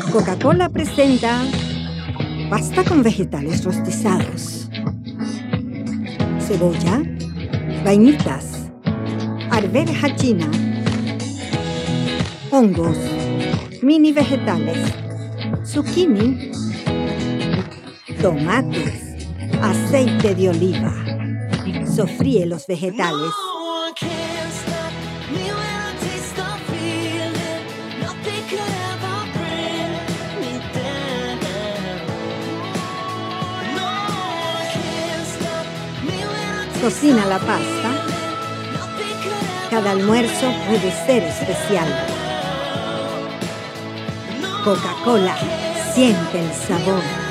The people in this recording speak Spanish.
Coca-Cola presenta pasta con vegetales rostizados, cebolla, vainitas, arveja china, hongos, mini vegetales, zucchini, tomates, aceite de oliva. Sofríe los vegetales. Cocina la pasta. Cada almuerzo puede ser especial. Coca-Cola, siente el sabor.